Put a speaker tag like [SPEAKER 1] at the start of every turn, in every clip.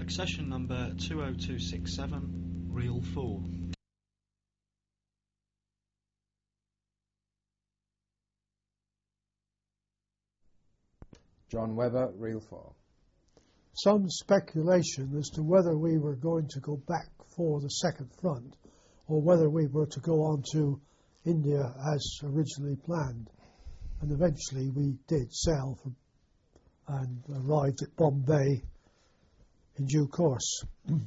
[SPEAKER 1] Accession number 20267, Reel 4.
[SPEAKER 2] John Webber, Reel 4.
[SPEAKER 3] Some speculation as to whether we were going to go back for the second front or whether we were to go on to India as originally planned. And eventually we did sail and arrived at Bombay in due course.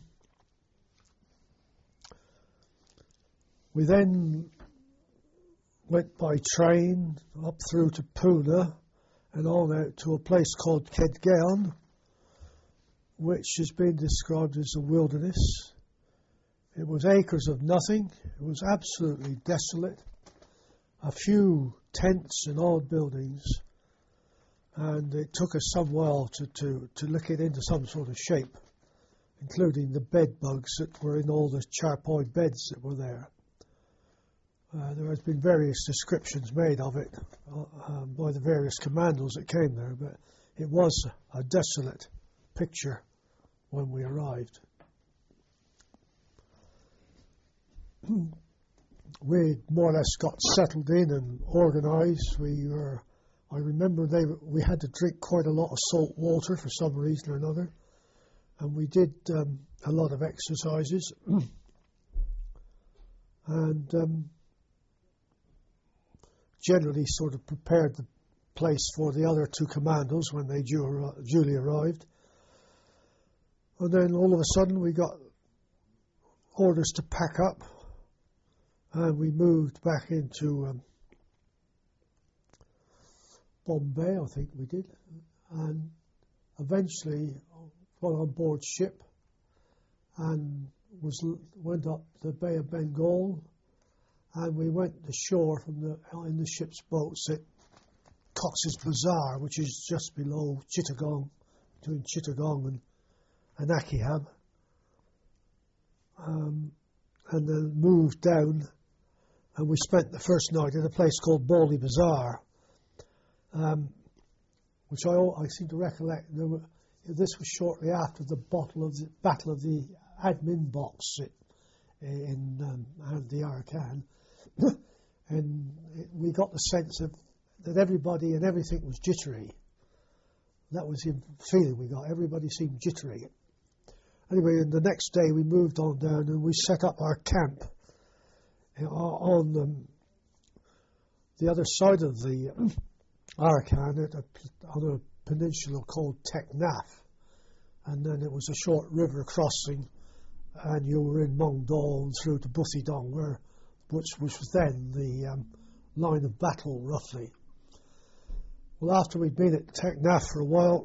[SPEAKER 3] We then went by train up through to Pune and on out to a place called Kedgaon, which has been described as a wilderness. It was acres of nothing. It was absolutely desolate. A few tents and odd buildings, and it took us some while to lick it into some sort of shape, including the bed bugs that were in all the charpoy beds that were there. There has been various descriptions made of it by the various commandos that came there, but it was a desolate picture when we arrived. We more or less got settled in and organised. I remember we had to drink quite a lot of salt water for some reason or another, and we did a lot of exercises, and generally sort of prepared the place for the other two commandos when they duly arrived. And then all of a sudden we got orders to pack up, and we moved back into Bombay, I think we did, and eventually got on board ship and went up the Bay of Bengal, and we went ashore in the ship's boats at Cox's Bazar, which is just below Chittagong, between Chittagong and Akihab, and then moved down, and we spent the first night at a place called Bawley Bazar, which I seem to recollect. This was shortly after the Battle of the Admin Box in the Arakan, and we got the sense that everybody and everything was jittery. That was the feeling we got. Everybody seemed jittery. Anyway, and the next day we moved on down and we set up our camp on the other side of the Arakan on a peninsula called Teknaf. And then it was a short river crossing, and you were in Mongdol and through to Buthidong, which was then the line of battle, roughly. Well, after we'd been at Teknaf for a while,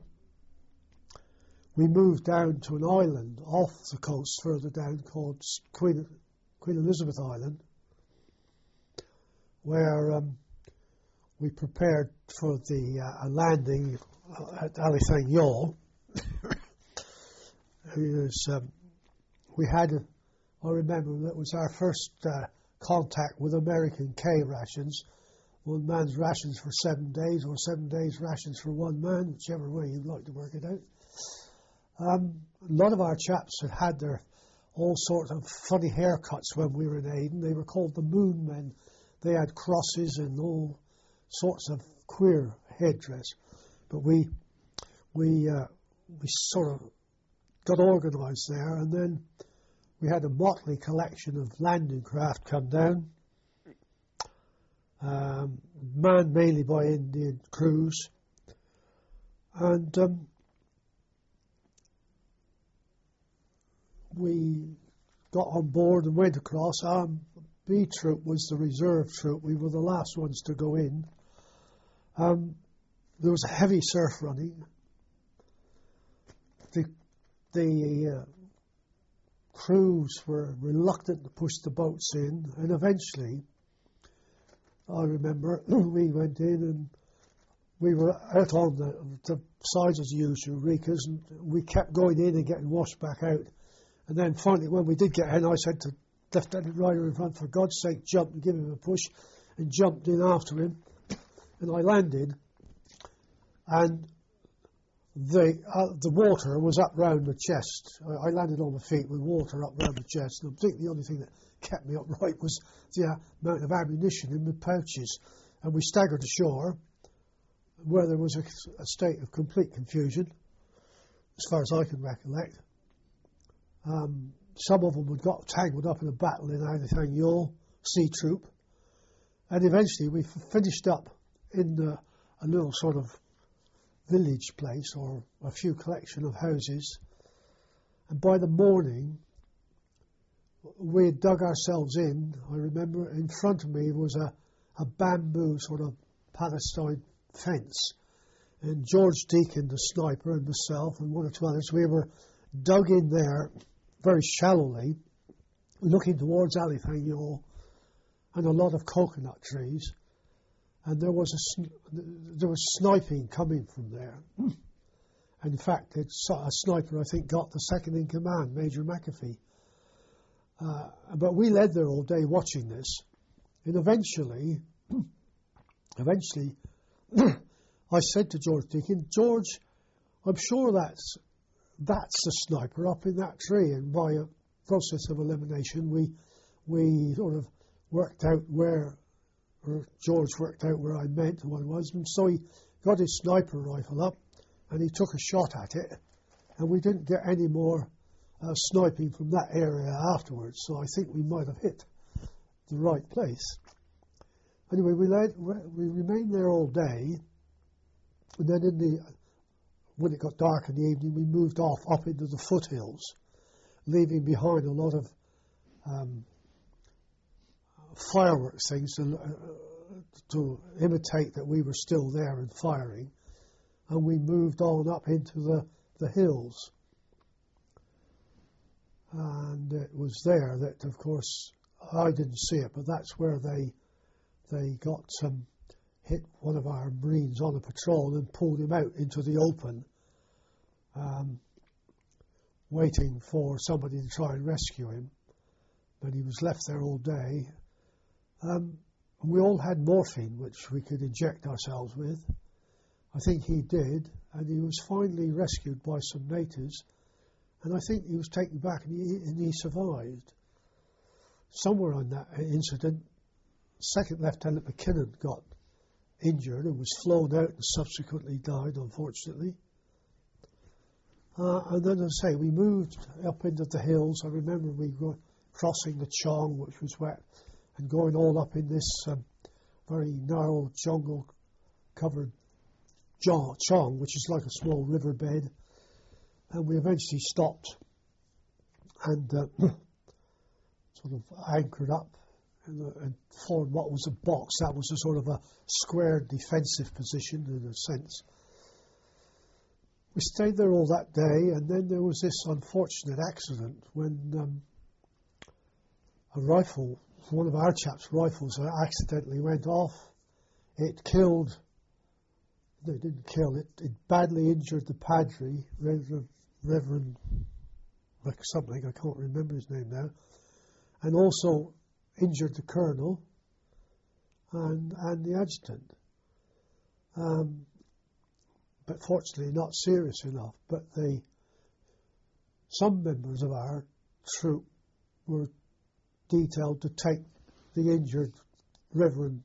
[SPEAKER 3] we moved down to an island off the coast further down called Queen Elizabeth Island, where we prepared for a landing at Alithang Yawl. I remember that was our first contact with American K rations, one man's rations for 7 days, or 7 days rations for one man, whichever way you'd like to work it out. A lot of our chaps had their all sorts of funny haircuts when we were in Aden. They were called the Moon Men. They had crosses and all sorts of queer headdress. But we sort of got organised there, and then we had a motley collection of landing craft come down, manned mainly by Indian crews, and we got on board and went across. Our B troop was the reserve troop. We were the last ones to go in. There was a heavy surf running. The crews were reluctant to push the boats in, and eventually, I remember, we went in and we were out on the sides as usual, Rikas, and we kept going in and getting washed back out. And then finally, when we did get in, I said to Lieutenant Ryder in front, for God's sake, jump and give him a push, and jumped in after him. And I landed, and the water was up round the chest. I landed on my feet with water up round the chest, and I think the only thing that kept me upright was the amount of ammunition in the pouches. And we staggered ashore, where there was a state of complete confusion, as far as I can recollect. Some of them had got tangled up in a battle in Anything You'll, Sea Troop, and eventually we finished up in a little sort of village place, or a few collection of houses, and by the morning we had dug ourselves in. I remember in front of me was a bamboo sort of Palestine fence, and George Deacon, the sniper, and myself and one or two others, we were dug in there very shallowly, looking towards Anything You'll and a lot of coconut trees. And there was sniping coming from there. And in fact, a sniper, I think, got the second in command, Major McAfee. But we led there all day watching this. And eventually, I said to George Deacon, George, I'm sure that's the sniper up in that tree. And by a process of elimination, we sort of worked out George worked out where I meant what it was, and so he got his sniper rifle up and he took a shot at it, and we didn't get any more sniping from that area afterwards, so I think we might have hit the right place. Anyway, we remained there all day, and then when it got dark in the evening, we moved off up into the foothills, leaving behind a lot of fireworks things to imitate that we were still there and firing, and we moved on up into the hills. And it was there that, of course, I didn't see it, but that's where they hit one of our Marines on a patrol and pulled him out into the open, waiting for somebody to try and rescue him. But he was left there all day. We all had morphine, which we could inject ourselves with. I think he did, and he was finally rescued by some natives, and I think he was taken back and he survived. Somewhere on that incident, Second Lieutenant McKinnon got injured and was flown out and subsequently died, unfortunately. And then, as I say, we moved up into the hills. I remember we were crossing the Chong, which was wet, and going all up in this very narrow jungle-covered Chong, which is like a small riverbed. And we eventually stopped and sort of anchored up and formed what was a box. That was a sort of a square defensive position in a sense. We stayed there all that day, and then there was this unfortunate accident when a rifle, one of our chaps' rifles, accidentally went off. It killed, no, it didn't kill, it badly injured the Padre, Reverend something, I can't remember his name now, and also injured the Colonel and the Adjutant. But fortunately not serious enough. But some members of our troop were detailed to take the injured Reverend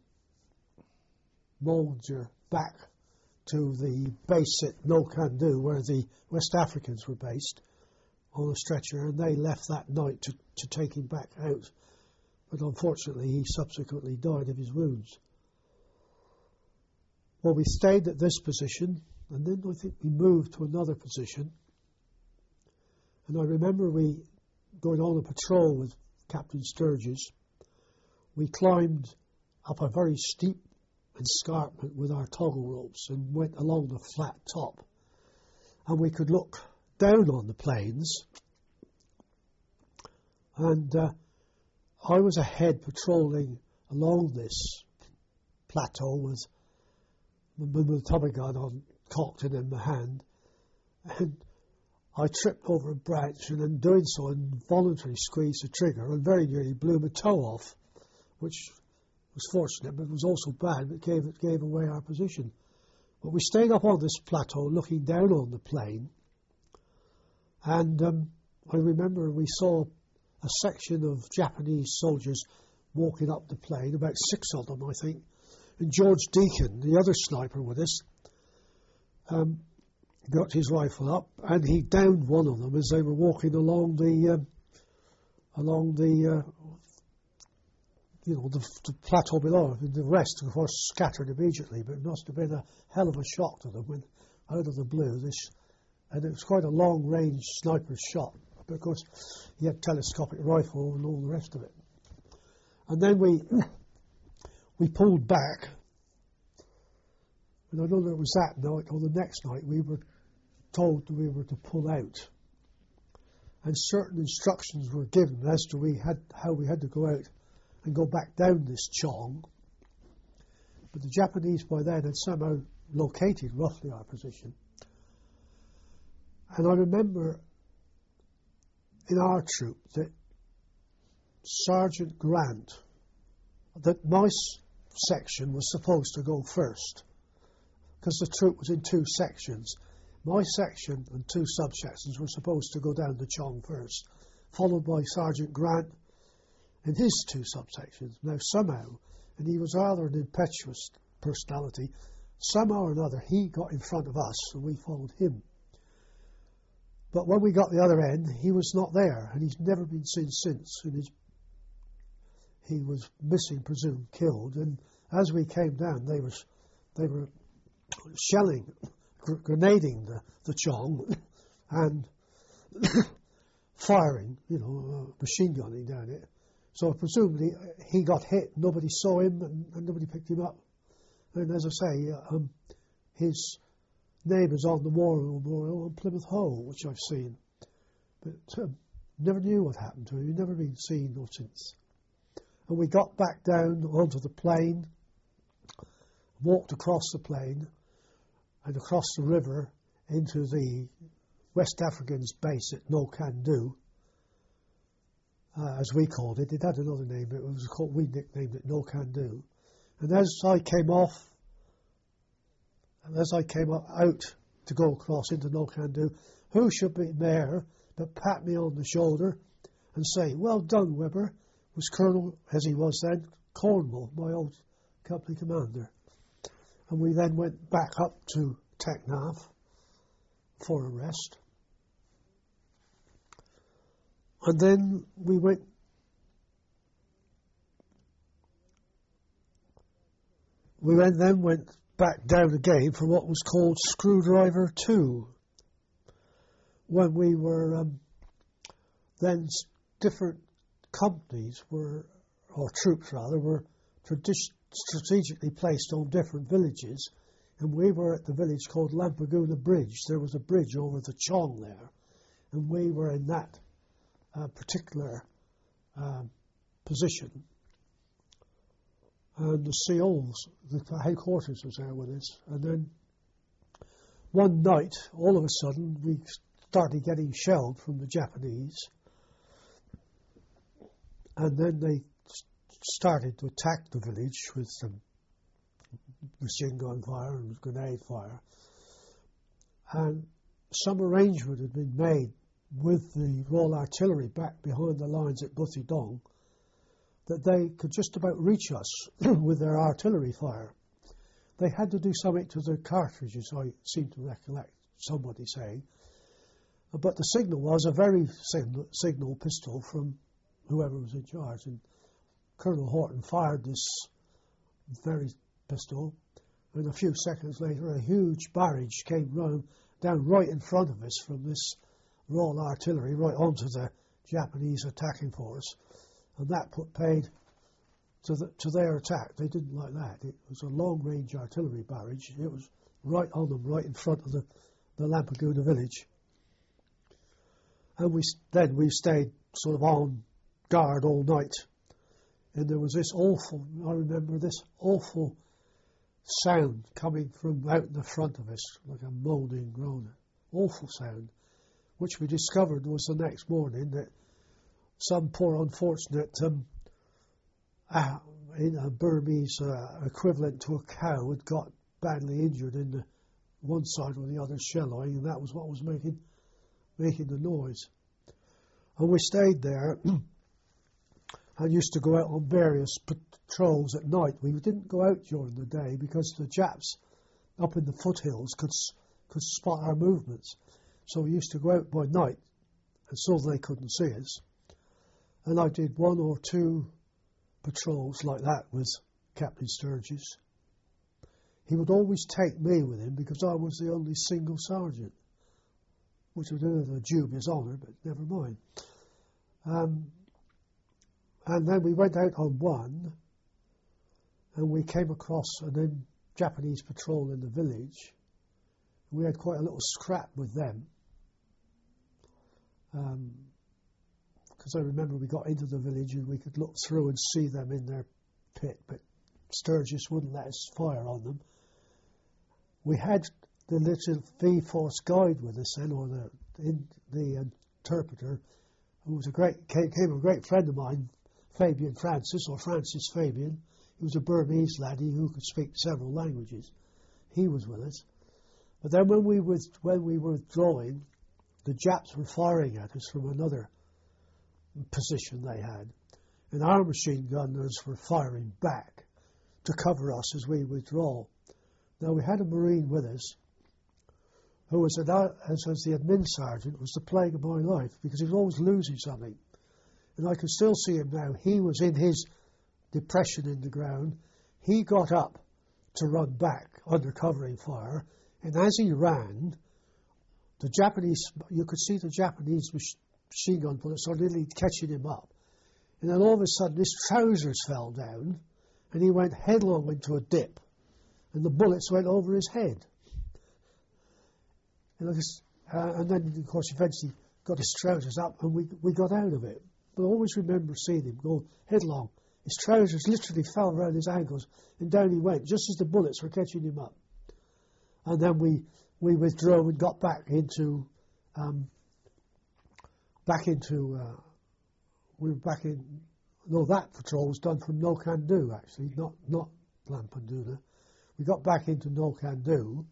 [SPEAKER 3] Molger back to the base at No Can Do, where the West Africans were based, on a stretcher, and they left that night to take him back out. But unfortunately he subsequently died of his wounds. Well, we stayed at this position, and then I think we moved to another position. And I remember we going on a patrol with Captain Sturgis. We climbed up a very steep escarpment with our toggle ropes and went along the flat top. And we could look down on the plains. And I was ahead patrolling along this plateau with the Tommy gun on, cocked and in my hand, and I tripped over a branch, and in doing so involuntarily squeezed the trigger and very nearly blew my toe off, which was fortunate, but it was also bad, but it gave away our position. But we stayed up on this plateau looking down on the plain, and I remember we saw a section of Japanese soldiers walking up the plain, about 6 of them, I think, and George Deacon, the other sniper with us, got his rifle up, and he downed one of them as they were walking along the plateau below. The rest, of course, scattered immediately, but it must have been a hell of a shock to them when, out of the blue, and it was quite a long-range sniper's shot. But of course, he had telescopic rifle and all the rest of it. And then we pulled back, and I don't know if it was that night or the next night, we were told that we were to pull out. And certain instructions were given as to how we had to go out and go back down this chong. But the Japanese by then had somehow located roughly our position. And I remember in our troop that Sergeant Grant, that my section was supposed to go first, because the troop was in 2 sections. My section and 2 subsections were supposed to go down the chong first, followed by Sergeant Grant and his 2 subsections. Now somehow, and he was rather an impetuous personality, somehow or another he got in front of us and we followed him. But when we got the other end, he was not there, and he's never been seen since. And he was missing, presumed killed. And as we came down, they were shelling, grenading the chong, and firing, machine gunning down it. So presumably he got hit. Nobody saw him, and nobody picked him up. And as I say, his name is on the War Memorial on Plymouth Hoe, which I've seen. But never knew what happened to him. He's never been seen or since. And we got back down onto the plain, walked across the plain, and across the river into the West Africans' base at No Can Do, as we called it. It had another name, but we nicknamed it No Can Do. And as I came out to go across into No Can Do, who should be there but pat me on the shoulder and say, "Well done, Webber," was Colonel, as he was then, Cornwall, my old company commander. And we then went back up to Teknaf for a rest. And then we went back down again for what was called Screwdriver 2, when we were then different companies or troops rather, were strategically placed on different villages, and we were at the village called Lampaguna Bridge. There was a bridge over the Chong there, and we were in that particular position. And the SEALs, the headquarters, was there with us. And then one night, all of a sudden, we started getting shelled from the Japanese. And then they started to attack the village with some machine gun fire and grenade fire. And some arrangement had been made with the Royal Artillery back behind the lines at Butidong that they could just about reach us with their artillery fire. They had to do something to their cartridges, I seem to recollect somebody saying. But the signal was a very signal pistol from whoever was in charge. And Colonel Horton fired this very pistol, and a few seconds later a huge barrage came down right in front of us from this Royal Artillery right onto the Japanese attacking force. And that put paid to their attack. They didn't like that. It was a long-range artillery barrage. It was right on them, right in front of the Lampaguna village. And we stayed sort of on guard all night. And there was I remember this awful sound coming from out in the front of us, like a moaning, groaning, awful sound, which we discovered was the next morning that some poor unfortunate in a Burmese equivalent to a cow had got badly injured in the one side or the other shell line, and that was what was making the noise. And we stayed there and used to go out on various patrols at night. We didn't go out during the day because the Japs up in the foothills could spot our movements. So we used to go out by night, and so they couldn't see us. And I did 1 or 2 patrols like that with Captain Sturgis. He would always take me with him because I was the only single sergeant, which was a dubious honour, but never mind. And then we went out on one, and we came across an Japanese patrol in the village. We had quite a little scrap with them, because I remember we got into the village and we could look through and see them in their pit, but Sturgis wouldn't let us fire on them. We had the little V-Force guide with us then, or the interpreter, who was became a great friend of mine, Fabian Francis, or Francis Fabian. He was a Burmese laddie who could speak several languages. He was with us. But then when we were withdrawing, the Japs were firing at us from another position they had, and our machine gunners were firing back to cover us as we withdraw. Now, we had a Marine with us who was as the admin sergeant, was the plague of my life because he was always losing something. And I can still see him now. He was in his depression in the ground. He got up to run back under covering fire, and as he ran, the Japanese, you could see the Japanese machine gun bullets are nearly catching him up. And then all of a sudden his trousers fell down and he went headlong into a dip, and the bullets went over his head. And then, of course, eventually got his trousers up and we got out of it. But I always remember seeing him go headlong. His trousers literally fell around his ankles and down he went, just as the bullets were catching him up. And then we withdrew and got back into that patrol was done from No Can Do, actually, not Lampedusa. We got back into No Can Do,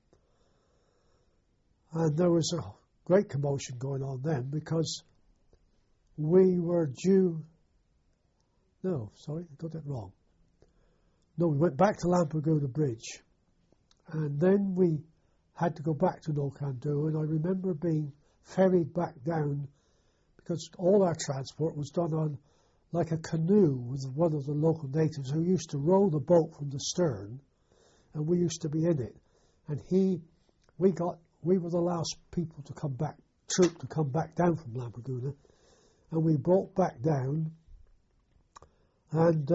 [SPEAKER 3] and there was a great commotion going on then because we were due. No, sorry, I got that wrong. No, we went back to Lampedusa Bridge, and then we had to go back to No Can Do, and I remember being ferried back down because all our transport was done on like a canoe with one of the local natives who used to row the boat from the stern, and we used to be in it. And we were the last people to come back, troop to come back down from Lampedusa, and we brought back down, and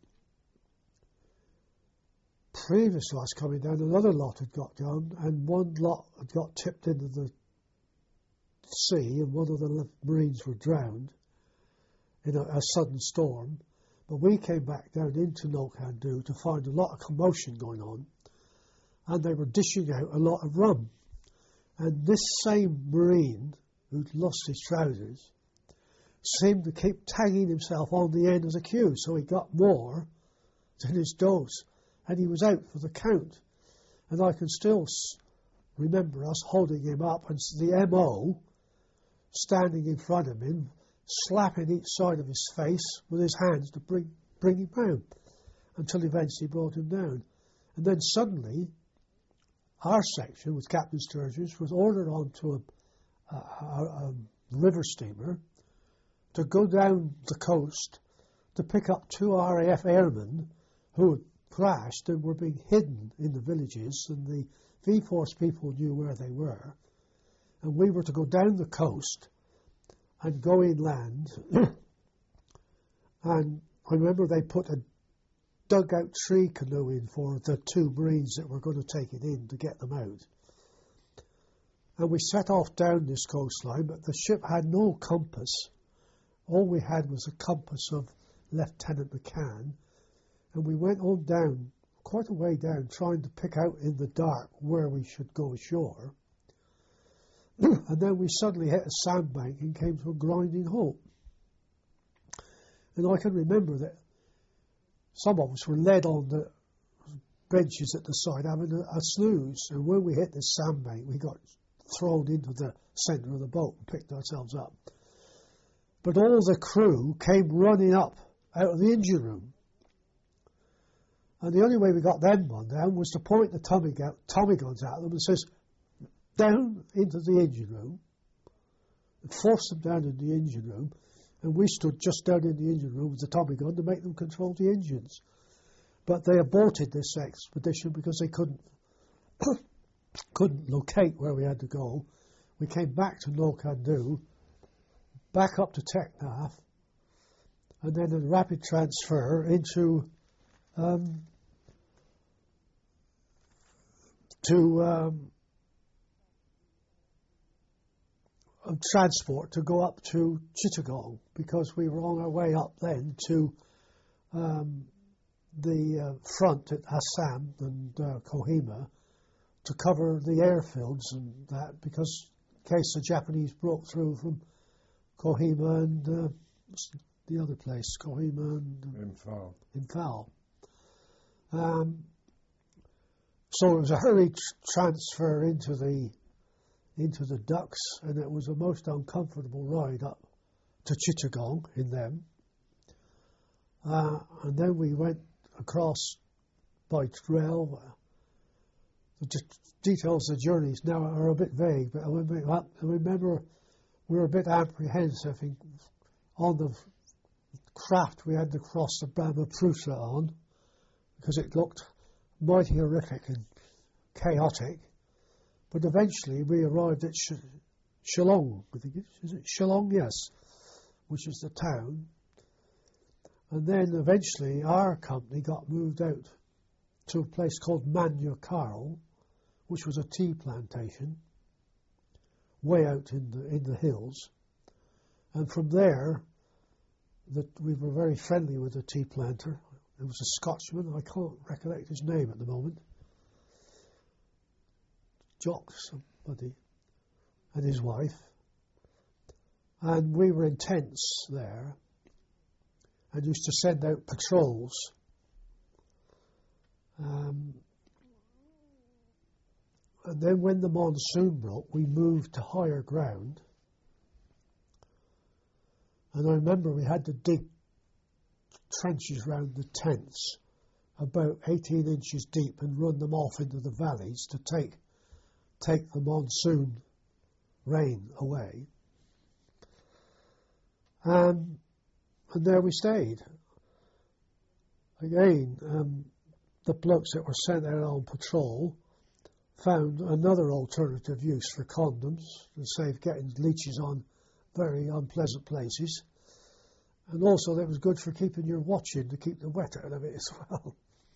[SPEAKER 3] previous to us coming down, another lot had got down, and one lot had got tipped into the sea, and one of the Marines were drowned in a sudden storm. But we came back down into No Can Do to find a lot of commotion going on, and they were dishing out a lot of rum. And this same Marine who'd lost his trousers seemed to keep tagging himself on the end of the queue, so he got more than his dose, and he was out for the count. And I can still remember us holding him up and the MO standing in front of him, slapping each side of his face with his hands to bring him down, until eventually brought him down. And then suddenly, our section with Captain Sturgis was ordered onto a river steamer to go down the coast to pick up 2 RAF airmen who had crashed and were being hidden in the villages, and the V-Force people knew where they were. And we were to go down the coast and go inland. And I remember they put a dugout tree canoe in for the 2 Marines that were going to take it in to get them out. And we set off down this coastline, but the ship had no compass. All we had was a compass of Lieutenant McCann, and we went on down, quite a way down, trying to pick out in the dark where we should go ashore. And then we suddenly hit a sandbank and came to a grinding halt. And I can remember that some of us were led on the benches at the side having a snooze. And when we hit this sandbank, we got thrown into the centre of the boat and picked ourselves up. But all the crew came running up out of the engine room. And the only way we got them one down was to point the Tommy guns at them and says, down into the engine room, and force them down in the engine room. And we stood just down in the engine room with the Tommy gun to make them control the engines. But they aborted this expedition because they couldn't locate where we had to go. We came back to No-Can-Do, back up to Teknaf, and then a rapid transfer into transport to go up to Chittagong, because we were on our way up then to the front at Assam and Kohima to cover the airfields and that, because in case the Japanese broke through from Kohima and the other place, Kohima and Imphal. So it was a hurried transfer into the ducks, and it was a most uncomfortable ride up to Chittagong in them. And then we went across by rail. The details of the journeys now are a bit vague, but I remember we were a bit apprehensive on the craft we had to cross the Brahmaputra on, because it looked mighty horrific and chaotic. But eventually we arrived at Shillong, I think is it Shillong? Yes, which is the town. And then eventually our company got moved out to a place called Manyukarl, which was a tea plantation, way out in the hills. And from there, we were very friendly with the tea planter. It was a Scotchman, I can't recollect his name at the moment. Jock somebody, and his wife. And we were in tents there, and used to send out patrols. And then when the monsoon broke, we moved to higher ground. And I remember we had to dig trenches round the tents, about 18 inches deep, and run them off into the valleys to take the monsoon rain away. And there we stayed. Again, the blokes that were sent out on patrol found another alternative use for condoms to save getting leeches on very unpleasant places. And also that was good for keeping your watch in, to keep the wet out of it as well.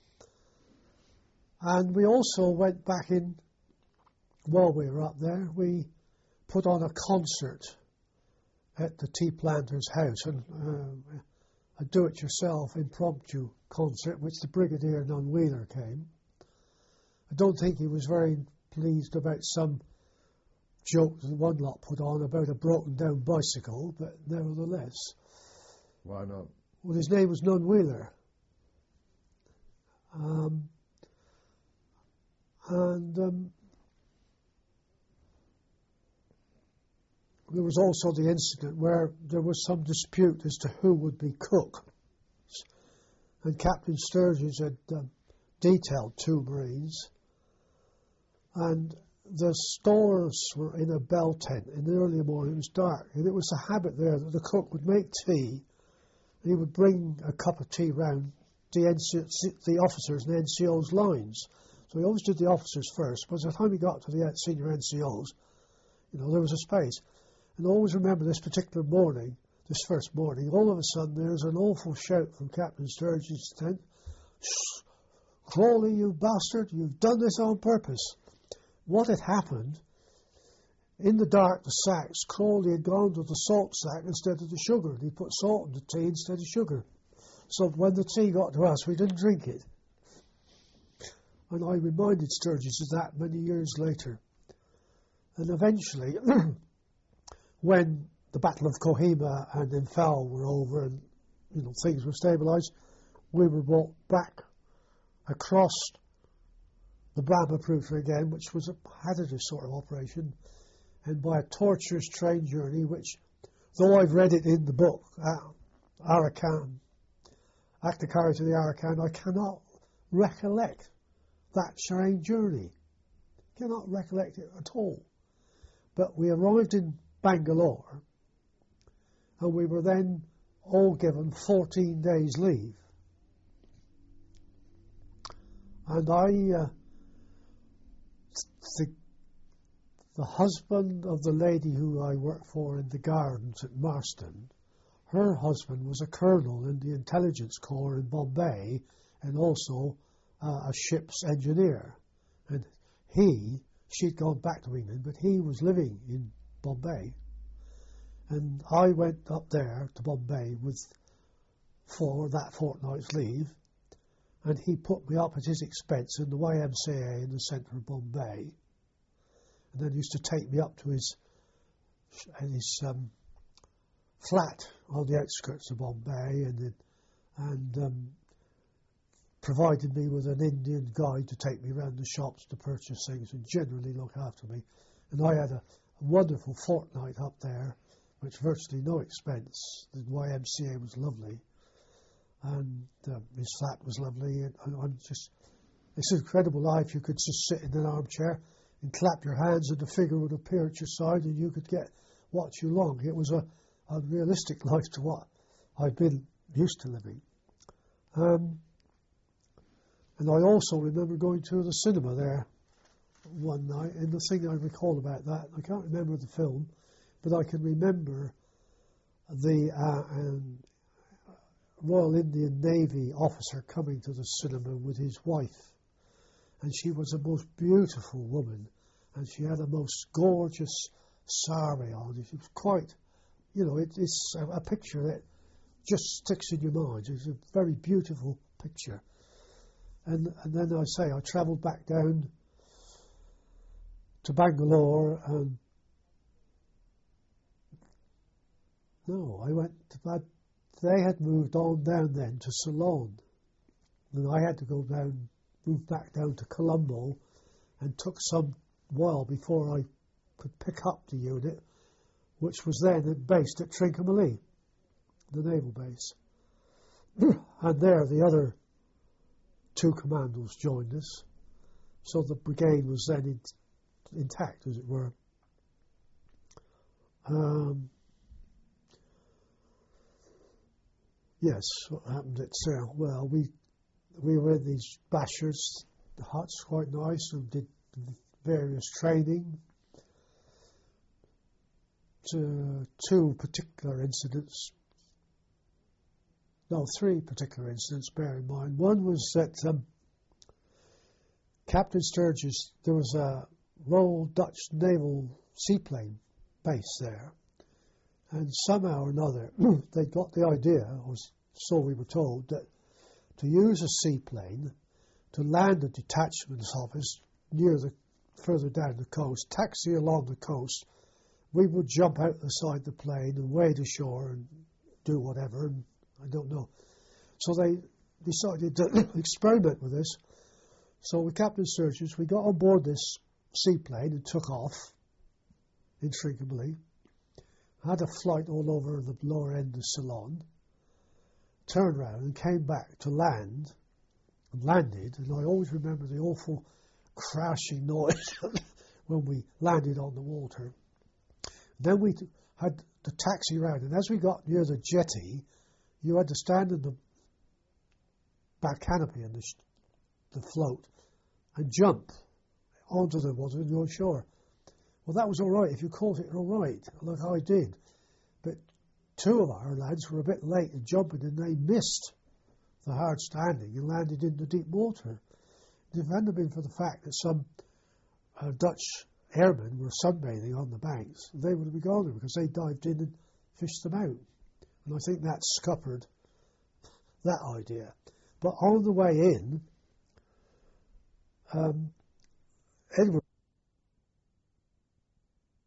[SPEAKER 3] And we also went back in, while we were up there, we put on a concert at the tea planter's house, and a do-it-yourself impromptu concert, which the Brigadier Nunwheeler came. I don't think he was very pleased about some joke that one lot put on about a broken-down bicycle, but nevertheless.
[SPEAKER 2] Why not?
[SPEAKER 3] Well, his name was Nunwheeler. There was also the incident where there was some dispute as to who would be cook. And Captain Sturgis had detailed 2 Marines. And the stores were in a bell tent in the early morning. It was dark. And it was a habit there that the cook would make tea. And he would bring a cup of tea round the officers and NCOs' lines. So he always did the officers first. But by the time he got to the senior NCOs, there was a space. And always remember this particular morning, this first morning, all of a sudden there's an awful shout from Captain Sturgis' tent. Crawley, you bastard, you've done this on purpose. What had happened, in the dark, the sacks, Crawley had gone to the salt sack instead of the sugar. He put salt in the tea instead of sugar. So when the tea got to us, we didn't drink it. And I reminded Sturgis of that many years later. And eventually, when the Battle of Kohima and Imphal were over and things were stabilised, we were brought back across the Brahmaputra again, which was a hazardous sort of operation, and by a torturous train journey, which, though I've read it in the book, Arakan, Acta to the Arakan, I cannot recollect that train journey. Cannot recollect it at all. But we arrived in Bangalore, and we were then all given 14 days leave. And the husband of the lady who I worked for in the gardens at Marston, her husband was a colonel in the intelligence corps in Bombay, and also a ship's engineer. And she'd gone back to England, but he was living in Bombay. And I went up there to Bombay for that fortnight's leave, and he put me up at his expense in the YMCA in the centre of Bombay, and then used to take me up to his flat on the outskirts of Bombay, and provided me with an Indian guide to take me around the shops to purchase things and generally look after me. And I had a wonderful fortnight up there, which virtually no expense. The YMCA was lovely, and his flat was lovely. And I'm just, it's an incredible life. You could just sit in an armchair and clap your hands, and the figure would appear at your side, and you could get what you long. It was a realistic life to what I'd been used to living. And I also remember going to the cinema there one night, and the thing I recall about that, I can't remember the film, but I can remember the Royal Indian Navy officer coming to the cinema with his wife, and she was a most beautiful woman, and she had a most gorgeous sari on. It was quite, it's a picture that just sticks in your mind. It's a very beautiful picture. And then I travelled back down to Bangalore, and they had moved on down then to Ceylon, and I had to move back down to Colombo, and took some while before I could pick up the unit, which was then based at Trincomalee, the naval base. And there the other two commandos joined us, so the brigade was then intact, as it were. Yes, what happened at Cell? Well, we were in these bashers, the huts, quite nice, and did various training. Three particular incidents, bear in mind. One was that Captain Sturgis, there was a Royal Dutch Naval seaplane base there, and somehow or another they got the idea, or so we were told, that to use a seaplane to land a detachment's office further down the coast, taxi along the coast, we would jump out the side of the plane and wade ashore and do whatever, and I don't know. So they decided to experiment with this. So with Captain Sturgis, we got on board this seaplane and took off in Trincomalee, had a flight all over the lower end of Ceylon, turned round and came back to land, and landed, and I always remember the awful crashing noise when we landed on the water. Then we had to taxi round, and as we got near the jetty, you had to stand in the back canopy and the float and jump onto the water and go ashore. Well, that was all right if you caught it all right, like I did. But two of our lads were a bit late in jumping, and they missed the hard standing and landed in the deep water. If it hadn't been for the fact that some Dutch airmen were sunbathing on the banks, they would have been gone there, because they dived in and fished them out. And I think that scuppered that idea. But on the way in, Edward